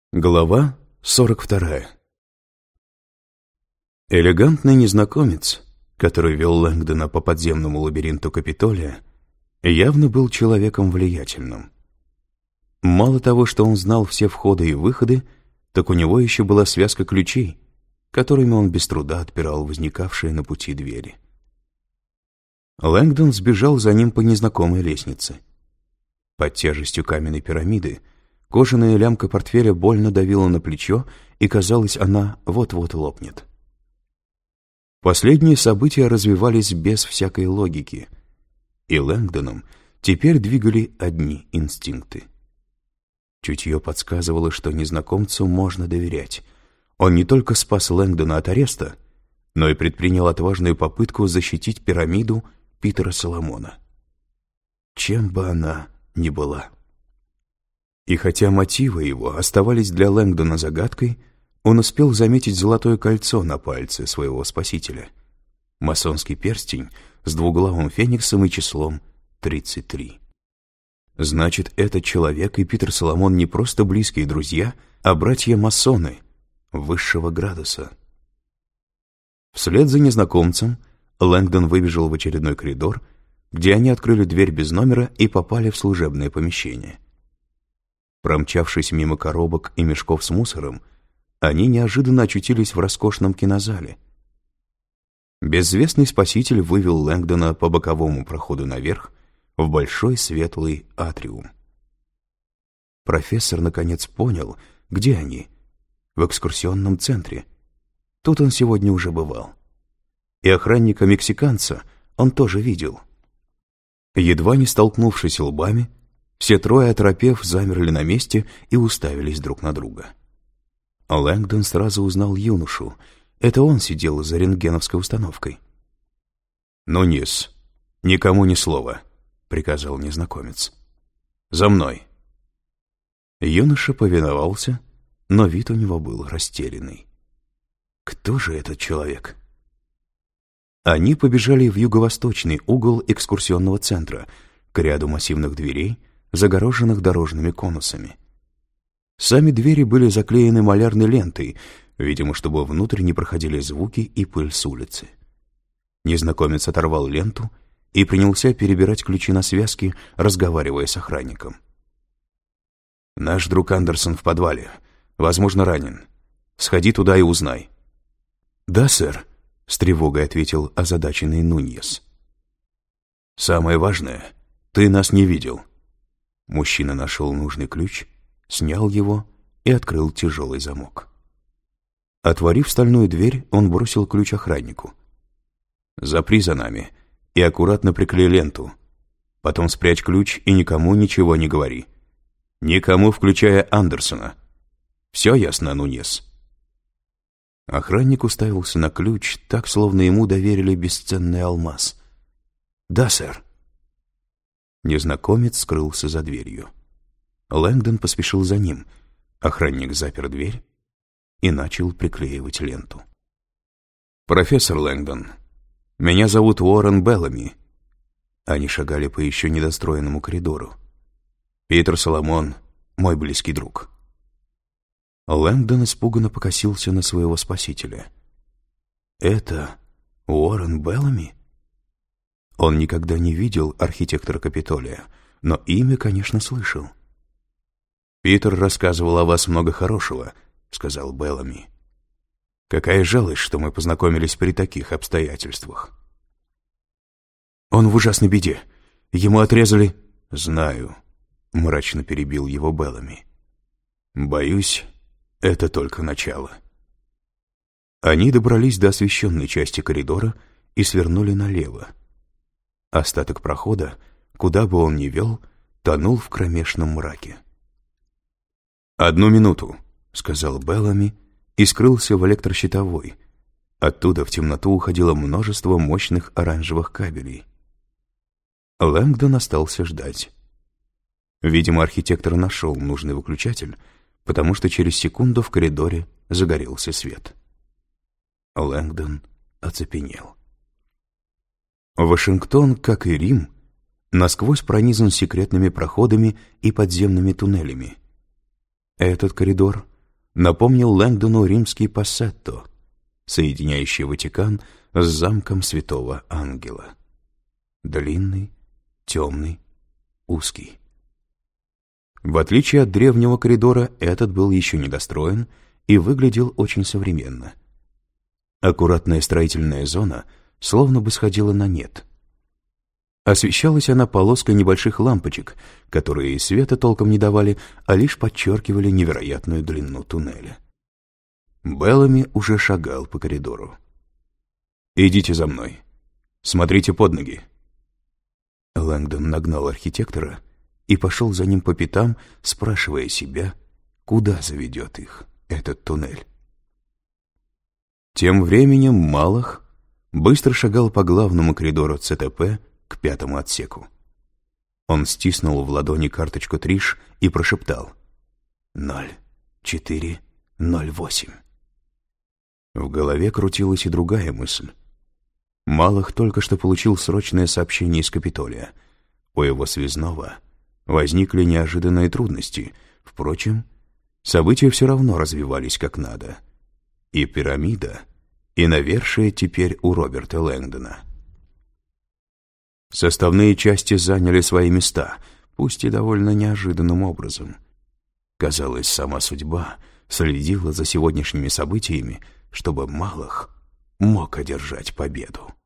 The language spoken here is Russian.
Глава 42. Элегантный незнакомец, который вел Лэнгдона по подземному лабиринту Капитолия, явно был человеком влиятельным. Мало того, что он знал все входы и выходы, так у него еще была связка ключей, которыми он без труда отпирал возникавшие на пути двери. Лэнгдон сбежал за ним по незнакомой лестнице. Под тяжестью каменной пирамиды кожаная лямка портфеля больно давила на плечо, и, казалось, она вот-вот лопнет. Последние события развивались без всякой логики, и Лэнгдоном теперь двигали одни инстинкты. Чутье подсказывало, что незнакомцу можно доверять. Он не только спас Лэнгдона от ареста, но и предпринял отважную попытку защитить пирамиду Питера Соломона. Чем бы она ни была. И хотя мотивы его оставались для Лэнгдона загадкой, он успел заметить золотое кольцо на пальце своего спасителя. Масонский перстень с двуглавым фениксом и числом 33. Значит, этот человек и Питер Соломон не просто близкие друзья, а братья-масоны высшего градуса. Вслед за незнакомцем Лэнгдон выбежал в очередной коридор, где они открыли дверь без номера и попали в служебное помещение. Промчавшись мимо коробок и мешков с мусором, они неожиданно очутились в роскошном кинозале. Безвестный спаситель вывел Лэнгдона по боковому проходу наверх в большой светлый атриум. Профессор наконец понял, где они. В экскурсионном центре. Тут он сегодня уже бывал. И охранника-мексиканца он тоже видел. Едва не столкнувшись лбами, все трое, оторопев, замерли на месте и уставились друг на друга. Лэнгдон сразу узнал юношу. Это он сидел за рентгеновской установкой. «Нуньес, никому ни слова», — приказал незнакомец. «За мной». Юноша повиновался, но вид у него был растерянный. Кто же этот человек? Они побежали в юго-восточный угол экскурсионного центра, к ряду массивных дверей, загороженных дорожными конусами. Сами двери были заклеены малярной лентой, видимо, чтобы внутрь не проходили звуки и пыль с улицы. Незнакомец оторвал ленту и принялся перебирать ключи на связке, разговаривая с охранником. «Наш друг Андерсон в подвале. Возможно, ранен. Сходи туда и узнай». «Да, сэр», — с тревогой ответил озадаченный Нуньес. «Самое важное, ты нас не видел». Мужчина нашел нужный ключ, снял его и открыл тяжелый замок. Отворив стальную дверь, он бросил ключ охраннику. «Запри за нами и аккуратно приклей ленту. Потом спрячь ключ и никому ничего не говори. Никому, включая Андерсона. Все ясно, Нуньес?» Охранник уставился на ключ, так, словно ему доверили бесценный алмаз. «Да, сэр». Незнакомец скрылся за дверью. Лэнгдон поспешил за ним. Охранник запер дверь и начал приклеивать ленту. «Профессор Лэнгдон, меня зовут Уоррен Беллами». Они шагали по еще недостроенному коридору. «Питер Соломон — мой близкий друг». Лэнгдон испуганно покосился на своего спасителя. «Это Уоррен Беллами?» Он никогда не видел архитектора Капитолия, но имя, конечно, слышал. «Питер рассказывал о вас много хорошего», — сказал Беллами. «Какая жалость, что мы познакомились при таких обстоятельствах». «Он в ужасной беде. Ему отрезали...» «Знаю», — мрачно перебил его Беллами. «Боюсь, это только начало». Они добрались до освещенной части коридора и свернули налево. Остаток прохода, куда бы он ни вел, тонул в кромешном мраке. «1 минуту», — сказал Беллами и скрылся в электрощитовой. Оттуда в темноту уходило множество мощных оранжевых кабелей. Лэнгдон остался ждать. Видимо, архитектор нашел нужный выключатель, потому что через секунду в коридоре загорелся свет. Лэнгдон оцепенел. Вашингтон, как и Рим, насквозь пронизан секретными проходами и подземными туннелями. Этот коридор напомнил Лэнгдону римский Пассетто, соединяющий Ватикан с замком Святого Ангела. Длинный, темный, узкий. В отличие от древнего коридора, этот был еще недостроен и выглядел очень современно. Аккуратная строительная зона словно бы сходила на нет. Освещалась она полоской небольших лампочек, которые и света толком не давали, а лишь подчеркивали невероятную длину туннеля. Беллами уже шагал по коридору. «Идите за мной. Смотрите под ноги». Лэнгдон нагнал архитектора и пошел за ним по пятам, спрашивая себя, куда заведет их этот туннель. Тем временем Малах быстро шагал по главному коридору ЦТП к 5-му отсеку. Он стиснул в ладони карточку Триш и прошептал: 0408. В голове крутилась и другая мысль. Малах только что получил срочное сообщение из Капитолия. У его связного возникли неожиданные трудности. Впрочем, события все равно развивались как надо. И пирамида, и навершие теперь у Роберта Лэнгдона. Составные части заняли свои места, пусть и довольно неожиданным образом. Казалось, сама судьба следила за сегодняшними событиями, чтобы Малах мог одержать победу.